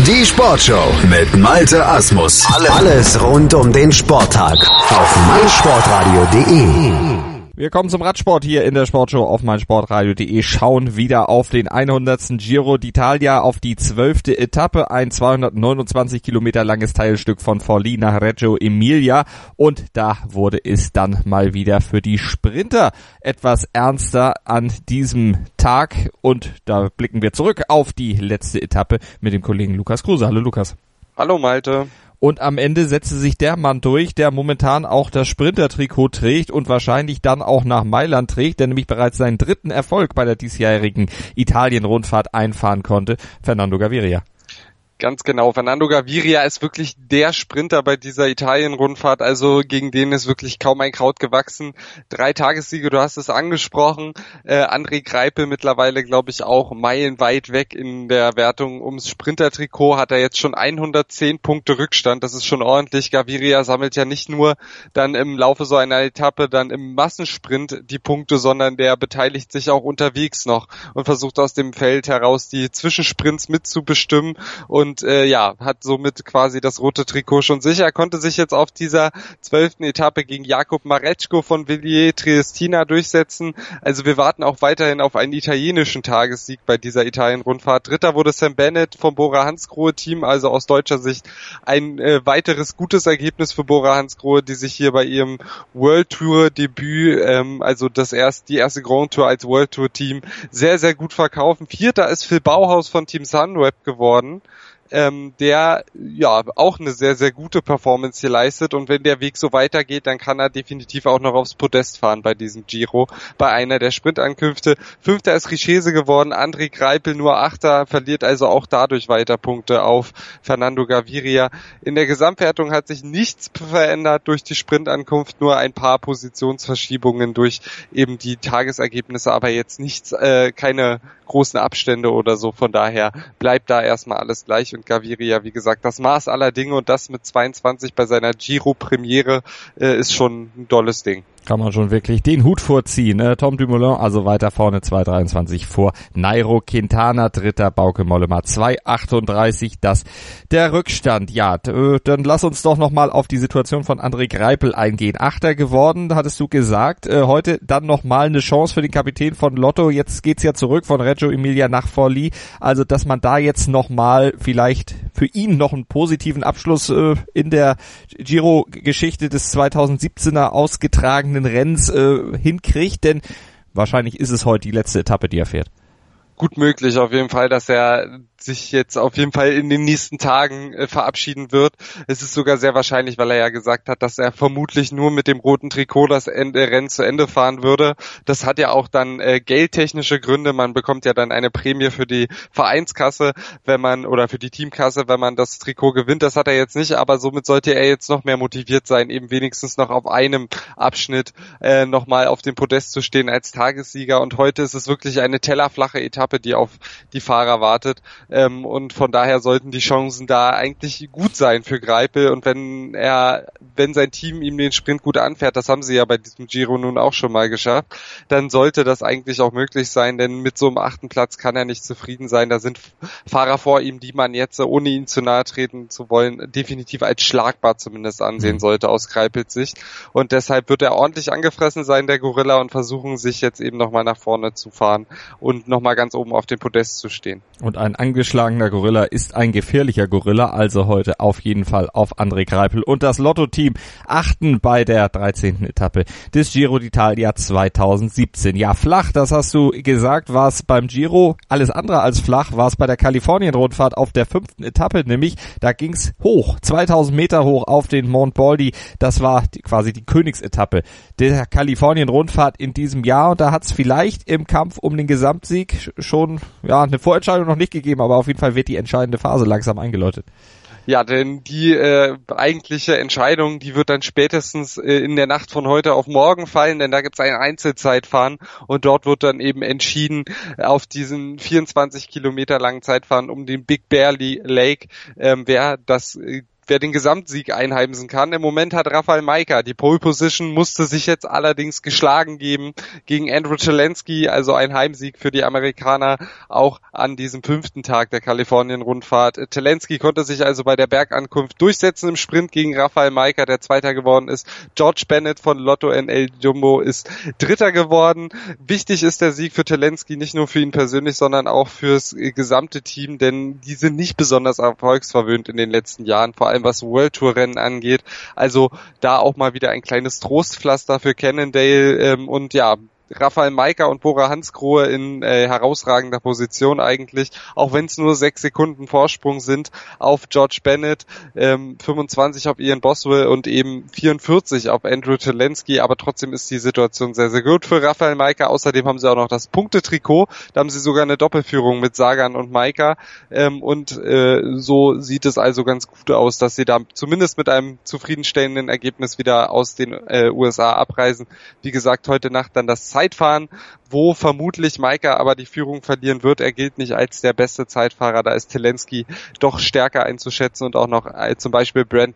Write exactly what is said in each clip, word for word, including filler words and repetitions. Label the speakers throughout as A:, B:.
A: Die Sportshow mit Malte Asmus. Alles rund um den Sporttag auf meinsportradio punkt de.
B: Wir kommen zum Radsport hier in der Sportshow auf meinsportradio punkt de, schauen wieder auf den hundertsten Giro d'Italia, auf die zwölfte Etappe, ein zweihundertneunundzwanzig Kilometer langes Teilstück von Forlì nach Reggio Emilia, und da wurde es dann mal wieder für die Sprinter etwas ernster an diesem Tag, und da blicken wir zurück auf die letzte Etappe mit dem Kollegen Lukas Kruse. Hallo Lukas.
C: Hallo Malte.
B: Und am Ende setzte sich der Mann durch, der momentan auch das Sprinter-Trikot trägt und wahrscheinlich dann auch nach Mailand trägt, der nämlich bereits seinen dritten Erfolg bei der diesjährigen Italien-Rundfahrt einfahren konnte, Fernando Gaviria.
C: Ganz genau. Fernando Gaviria ist wirklich der Sprinter bei dieser Italien-Rundfahrt, also gegen den ist wirklich kaum ein Kraut gewachsen. Drei Tagessiege, du hast es angesprochen. Äh, André Greipel mittlerweile, glaube ich, auch meilenweit weg in der Wertung ums Sprinter-Trikot, hat er jetzt schon hundertzehn Punkte Rückstand. Das ist schon ordentlich. Gaviria sammelt ja nicht nur dann im Laufe so einer Etappe dann im Massensprint die Punkte, sondern der beteiligt sich auch unterwegs noch und versucht aus dem Feld heraus die Zwischensprints mitzubestimmen und Und äh, ja, hat somit quasi das rote Trikot schon sicher. Er konnte sich jetzt auf dieser zwölften Etappe gegen Jakub Mareczko von Villiers Triestina durchsetzen. Also wir warten auch weiterhin auf einen italienischen Tagessieg bei dieser Italien-Rundfahrt. Dritter wurde Sam Bennett vom Bora-Hansgrohe-Team, also aus deutscher Sicht ein äh, weiteres gutes Ergebnis für Bora-Hansgrohe, die sich hier bei ihrem World Tour-Debüt, ähm, also das erst, die erste Grand Tour als World Tour-Team, sehr, sehr gut verkaufen. Vierter ist Phil Bauhaus von Team Sunweb geworden, Ähm, der ja auch eine sehr, sehr gute Performance hier leistet, und wenn der Weg so weitergeht, dann kann er definitiv auch noch aufs Podest fahren bei diesem Giro, bei einer der Sprintankünfte. Fünfter ist Richese geworden, André Greipel nur Achter, verliert also auch dadurch weiter Punkte auf Fernando Gaviria. In der Gesamtwertung hat sich nichts verändert durch die Sprintankunft, nur ein paar Positionsverschiebungen durch eben die Tagesergebnisse, aber jetzt nichts, äh, keine großen Abstände oder so, von daher bleibt da erstmal alles gleich. Und Gaviria, wie gesagt, das Maß aller Dinge, und das mit zweiundzwanzig bei seiner Giro-Premiere äh, ist schon ein tolles Ding.
B: Kann man schon wirklich den Hut vorziehen. Ne? Tom Dumoulin also weiter vorne, zwei dreiundzwanzig vor Nairo Quintana, dritter Bauke Mollema, zwei achtunddreißig, das der Rückstand. Ja, d- dann lass uns doch nochmal auf die Situation von André Greipel eingehen. Achter geworden, hattest du gesagt. Äh, heute dann nochmal eine Chance für den Kapitän von Lotto. Jetzt geht's ja zurück von Reggio Emilia nach Forlì. Also, dass man da jetzt nochmal vielleicht für ihn noch einen positiven Abschluss äh, in der Giro-Geschichte des zweitausendsiebzehner ausgetragen Rennens äh, hinkriegt, denn wahrscheinlich ist es heute die letzte Etappe, die er fährt.
C: Gut möglich auf jeden Fall, dass er sich jetzt auf jeden Fall in den nächsten Tagen äh, verabschieden wird. Es ist sogar sehr wahrscheinlich, weil er ja gesagt hat, dass er vermutlich nur mit dem roten Trikot das Ende, Rennen zu Ende fahren würde. Das hat ja auch dann äh, geldtechnische Gründe. Man bekommt ja dann eine Prämie für die Vereinskasse, wenn man, oder für die Teamkasse, wenn man das Trikot gewinnt. Das hat er jetzt nicht, aber somit sollte er jetzt noch mehr motiviert sein, eben wenigstens noch auf einem Abschnitt äh, nochmal auf dem Podest zu stehen als Tagessieger. Und heute ist es wirklich eine tellerflache Etappe, die auf die Fahrer wartet. Ähm, und von daher sollten die Chancen da eigentlich gut sein für Greipel, und wenn er, wenn sein Team ihm den Sprint gut anfährt, das haben sie ja bei diesem Giro nun auch schon mal geschafft, dann sollte das eigentlich auch möglich sein, denn mit so einem achten Platz kann er nicht zufrieden sein. Da sind Fahrer vor ihm, die man jetzt, ohne ihn zu nahe treten zu wollen, definitiv als schlagbar zumindest ansehen sollte aus Greipels Sicht, und deshalb wird er ordentlich angefressen sein, der Gorilla, und versuchen, sich jetzt eben nochmal nach vorne zu fahren und nochmal ganz oben auf dem Podest zu stehen.
B: Und ein angeschlagener Gorilla ist ein gefährlicher Gorilla, also heute auf jeden Fall auf André Greipel und das Lotto-Team achten bei der dreizehnten Etappe des Giro d'Italia zweitausendsiebzehn. Ja, flach, das hast du gesagt, war es beim Giro. Alles andere als flach war es bei der Kalifornien-Rundfahrt auf der fünften Etappe, nämlich da ging's hoch, zweitausend Meter hoch auf den Mont Baldy. Das war die, quasi die Königsetappe der Kalifornien-Rundfahrt in diesem Jahr, und da hat's vielleicht im Kampf um den Gesamtsieg schon ja eine Vorentscheidung noch nicht gegeben, aber auf jeden Fall wird die entscheidende Phase langsam eingeläutet.
C: Ja, denn die äh, eigentliche Entscheidung, die wird dann spätestens äh, in der Nacht von heute auf morgen fallen, denn da gibt es ein Einzelzeitfahren, und dort wird dann eben entschieden äh, auf diesen vierundzwanzig Kilometer langen Zeitfahren um den Big Bear Lake, äh, wer das äh, wer den Gesamtsieg einheimsen kann. Im Moment hat Rafał Majka die Pole Position, musste sich jetzt allerdings geschlagen geben gegen Andrew Talansky, also ein Heimsieg für die Amerikaner auch an diesem fünften Tag der Kalifornien-Rundfahrt. Talansky konnte sich also bei der Bergankunft durchsetzen im Sprint gegen Rafał Majka, der Zweiter geworden ist. George Bennett von Lotto N L Jumbo ist Dritter geworden. Wichtig ist der Sieg für Talansky, nicht nur für ihn persönlich, sondern auch fürs gesamte Team, denn die sind nicht besonders erfolgsverwöhnt in den letzten Jahren, vor allem was World Tour Rennen angeht. Also da auch mal wieder ein kleines Trostpflaster für Cannondale ähm, und ja, Rafał Majka und Bora Hansgrohe in äh, herausragender Position eigentlich, auch wenn es nur sechs Sekunden Vorsprung sind auf George Bennett, ähm, fünfundzwanzig auf Ian Boswell und eben vierundvierzig auf Andrew Talansky, aber trotzdem ist die Situation sehr, sehr gut für Rafał Majka. Außerdem haben sie auch noch das Punktetrikot, da haben sie sogar eine Doppelführung mit Sagan und Majka ähm, und äh, so sieht es also ganz gut aus, dass sie da zumindest mit einem zufriedenstellenden Ergebnis wieder aus den äh, U S A abreisen. Wie gesagt, heute Nacht dann das Zeitfahren, wo vermutlich Majka aber die Führung verlieren wird. Er gilt nicht als der beste Zeitfahrer, da ist Talansky doch stärker einzuschätzen und auch noch äh, zum Beispiel Brent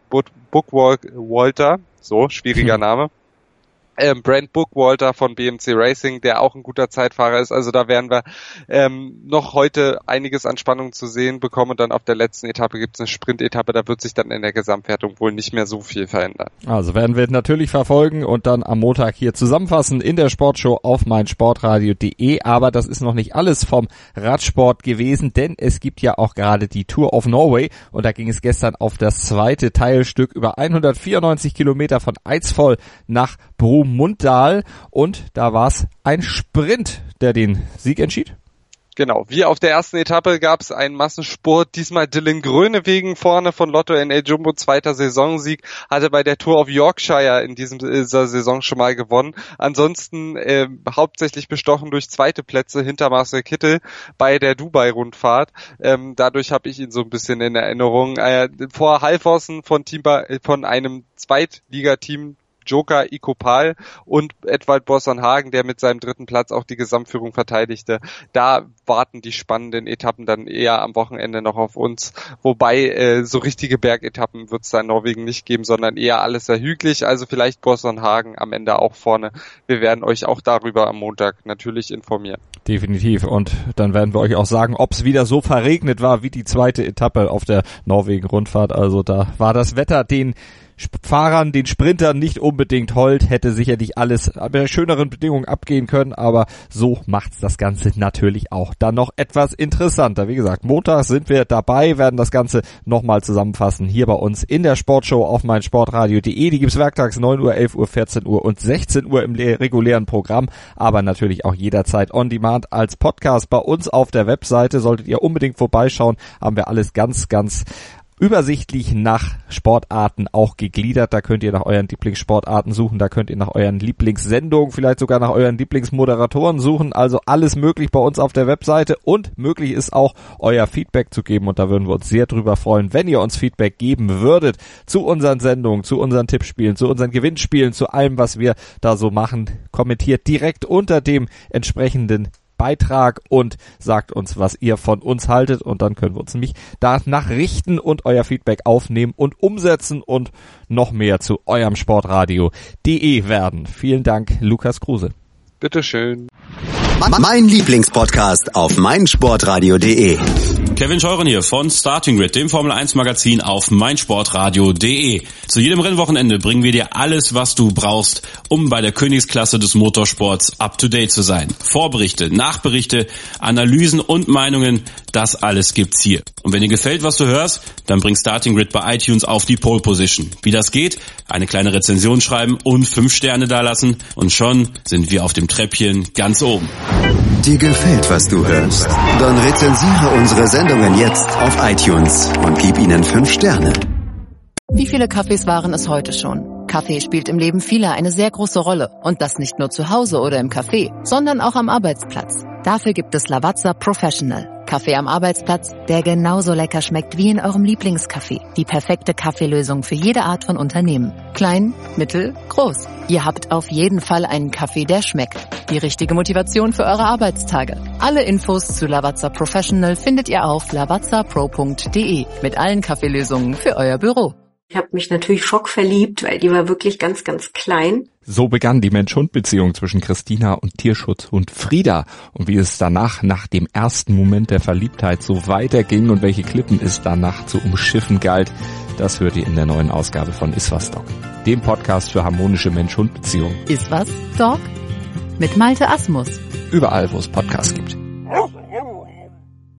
C: Bookwalter, so, schwieriger Name, Ähm, Brent Bookwalter von B M C Racing, der auch ein guter Zeitfahrer ist. Also da werden wir ähm, noch heute einiges an Spannung zu sehen bekommen. Und dann auf der letzten Etappe gibt es eine Sprint-Etappe. Da wird sich dann in der Gesamtwertung wohl nicht mehr so viel verändern.
B: Also werden wir natürlich verfolgen und dann am Montag hier zusammenfassen in der Sportshow auf meinsportradio punkt de. Aber das ist noch nicht alles vom Radsport gewesen, denn es gibt ja auch gerade die Tour of Norway. Und da ging es gestern auf das zweite Teilstück über hundertvierundneunzig Kilometer von Eidsvoll nach Brumunddal und da war es ein Sprint, der den Sieg entschied.
C: Genau, wie auf der ersten Etappe gab es einen Massenspurt, diesmal Dylan Groenewegen vorne von Lotto N L Jumbo, zweiter Saisonsieg, hatte bei der Tour of Yorkshire in diesem, dieser Saison schon mal gewonnen. Ansonsten äh, hauptsächlich bestochen durch zweite Plätze hinter Marcel Kittel bei der Dubai-Rundfahrt. Ähm, dadurch habe ich ihn so ein bisschen in Erinnerung. Äh, vor Halvorsen von, Team, von einem Zweitligateam Joker Ikopal und Edvald Boasson Hagen, der mit seinem dritten Platz auch die Gesamtführung verteidigte. Da warten die spannenden Etappen dann eher am Wochenende noch auf uns. Wobei äh, so richtige Bergetappen wird es da in Norwegen nicht geben, sondern eher alles sehr hügelig. Also vielleicht Boasson Hagen am Ende auch vorne. Wir werden euch auch darüber am Montag natürlich informieren.
B: Definitiv. Und dann werden wir euch auch sagen, ob es wieder so verregnet war wie die zweite Etappe auf der Norwegen-Rundfahrt. Also da war das Wetter den Fahrern, den Sprintern nicht unbedingt hold, hätte sicherlich alles bei schöneren Bedingungen abgehen können, aber so macht's das Ganze natürlich auch dann noch etwas interessanter. Wie gesagt, Montag sind wir dabei, werden das Ganze nochmal zusammenfassen hier bei uns in der Sportshow auf meinsportradio punkt de. Die gibt's werktags neun Uhr, elf Uhr, vierzehn Uhr und sechzehn Uhr im regulären Programm, aber natürlich auch jederzeit on demand als Podcast bei uns auf der Webseite. Solltet ihr unbedingt vorbeischauen, haben wir alles ganz, ganz übersichtlich nach Sportarten auch gegliedert. Da könnt ihr nach euren Lieblingssportarten suchen, da könnt ihr nach euren Lieblingssendungen, vielleicht sogar nach euren Lieblingsmoderatoren suchen. Also alles möglich bei uns auf der Webseite und möglich ist auch euer Feedback zu geben und da würden wir uns sehr drüber freuen, wenn ihr uns Feedback geben würdet zu unseren Sendungen, zu unseren Tippspielen, zu unseren Gewinnspielen, zu allem, was wir da so machen. Kommentiert direkt unter dem entsprechenden Beitrag und sagt uns, was ihr von uns haltet und dann können wir uns nämlich danach richten und euer Feedback aufnehmen und umsetzen und noch mehr zu eurem Sportradio punkt de werden. Vielen Dank, Lukas Kruse.
C: Bitteschön.
A: Mein Lieblingspodcast auf meinsportradio punkt de.
D: Kevin Scheuren hier von Starting Grid, dem Formel eins Magazin auf meinsportradio punkt de. Zu jedem Rennwochenende bringen wir dir alles, was du brauchst, um bei der Königsklasse des Motorsports up to date zu sein. Vorberichte, Nachberichte, Analysen und Meinungen, das alles gibt's hier. Und wenn dir gefällt, was du hörst, dann bring Starting Grid bei iTunes auf die Pole Position. Wie das geht? Eine kleine Rezension schreiben und fünf Sterne dalassen und schon sind wir auf dem Treppchen ganz oben.
A: Dir gefällt, was du hörst? Dann rezensiere unsere Sendungen jetzt auf iTunes und gib ihnen fünf Sterne.
E: Wie viele Kaffees waren es heute schon? Kaffee spielt im Leben vieler eine sehr große Rolle. Und das nicht nur zu Hause oder im Café, sondern auch am Arbeitsplatz. Dafür gibt es Lavazza Professional. Kaffee am Arbeitsplatz, der genauso lecker schmeckt wie in eurem Lieblingscafé. Die perfekte Kaffeelösung für jede Art von Unternehmen. Klein, mittel, groß. Ihr habt auf jeden Fall einen Kaffee, der schmeckt. Die richtige Motivation für eure Arbeitstage. Alle Infos zu Lavazza Professional findet ihr auf lavazza pro punkt de mit allen Kaffeelösungen für euer Büro.
F: Ich habe mich natürlich schockverliebt, weil die war wirklich ganz, ganz klein.
B: So begann die Mensch-Hund-Beziehung zwischen Christina und Tierschutzhund Frieda. Und wie es danach, nach dem ersten Moment der Verliebtheit, so weiterging und welche Klippen es danach zu umschiffen galt, das hört ihr in der neuen Ausgabe von Iswas Dog, dem Podcast für harmonische Mensch-Hund-Beziehungen.
E: Iswas Dog? Mit Malte Asmus.
B: Überall, wo es Podcasts gibt.